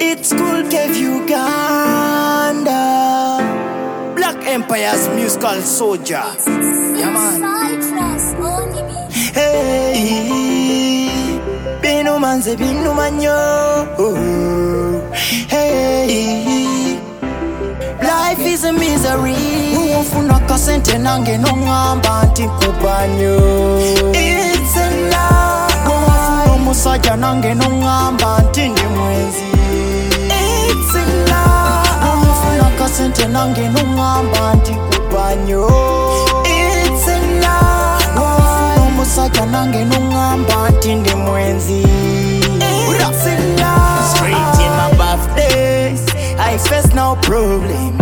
It's Cool Kev Uganda, Black Empire's musical soldier. Yeah, man. Hey, binu manze binu manyo. Hey, life is a misery. Ufuna kasente nange no ngamba nti kubanyo. It's a lie. Ufuna musajja nange no ngamba nti ndi mwenzi. It's a lie. Ufuna kasente nange no ngamba nti kubanyo. It's a lie. Ufuna musajja nange no ngamba nti ndi mwenzi. It's a lie. Straight in my birthdays, I face no problems.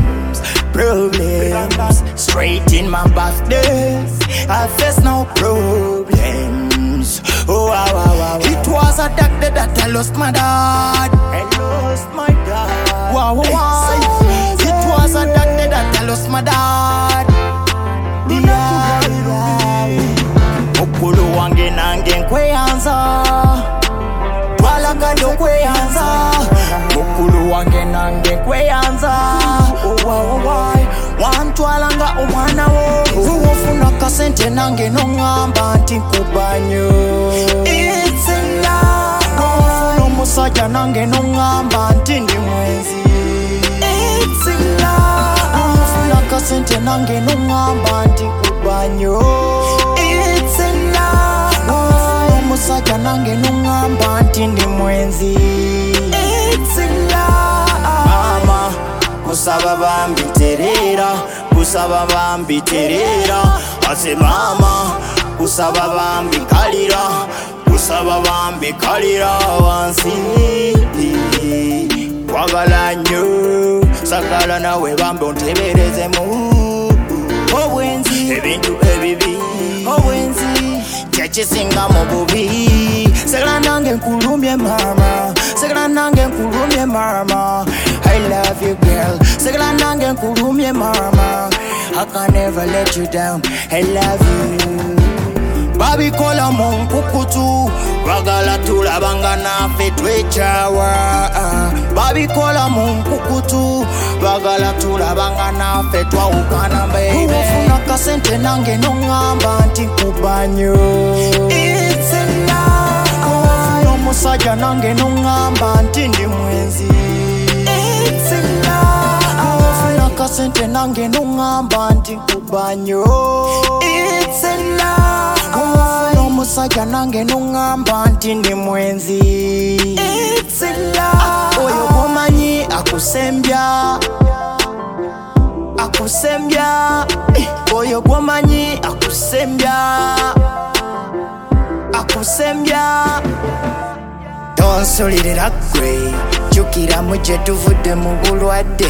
Straight in my birthdays, I face no problems. Oh, wow, wow, wow. It was a dark day that I lost my dad. Wow, wow, wow. It was a dark day that I lost my dad. Okulu wange nange nkweyanza, twalaganye okweyanza. Okulu wange nange nkweyanza. Wantwalanga omwana wo, ufuna kasente nange no ngamba nti nkubanyo. It's a lie. Ufuna omusajja nange no ngamba nti ndi mwenzi. It's a lie. Ufuna kasente nange no ngamba nti nkubanyo. It's a lie. Ufuna omusajja nange no ngamba nti ndi mwenzi. It's a lie. Mama, kusaba bambi terera, kusaba bambi terera. Ase mama, kusaba bambi kalira, kusaba bambi kalira wansi. Kwagala nnyo, sagala nawe bambi onteberezemu. Obwenzi, ebintu ebibi, obwenzi kyekisinga mu bubi. Segala nange nkulumye mama, segala nange nkulumye mama. I love you girl, segala nange nkulumye mama. I can never let you down, I love you. Babikola mu nkukutu, bagala tulabanga naffe twechawa. Babikola mu nkukutu, bagala tulabanga naffe twawukana baby. Ufuna kasente nange no ngamba nti nkubanyo. It's a lie. Ufuna omusajja nange no ngamba nti ndi mwenzi. It's a lie. Ufuna kasente nange no ngamba nti nkubanyo. It's a lie. Ufuna omusajja nange no ngamba nti ndi mwenzi. It's a lie. Oyo gomanyi akusembya, akusembya. Oyo gomanyi akusembya, akusembya. Tonsulirira gwe, jukira mu gye tuvudde mu bulwadde.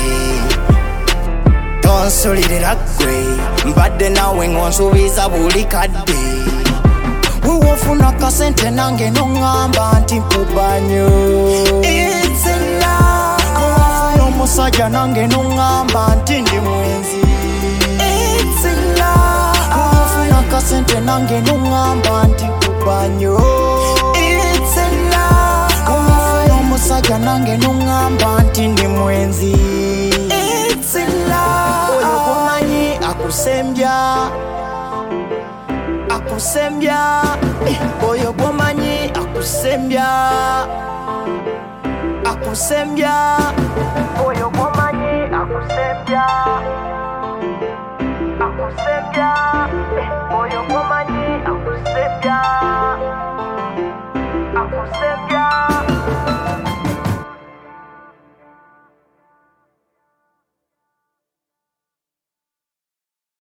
Tonsulirira gwe, mbadde nawe ngonsuubiza buli kadde. Ufuna kasente nange no ngamba nti nkubanyo. It's a lie. Ufuna omusajja nange no ngamba nti ndi mwenzi. It's a lie. Ufuna kasente nange no ngamba nti nkubanyo. It's a lie. Ufuna omusajja nange no ngamba nti ndi mwenzi. It's a lie. Oyo gomanyi akusembya, akusembya. Oyo gomanyi akusembya, akusembya.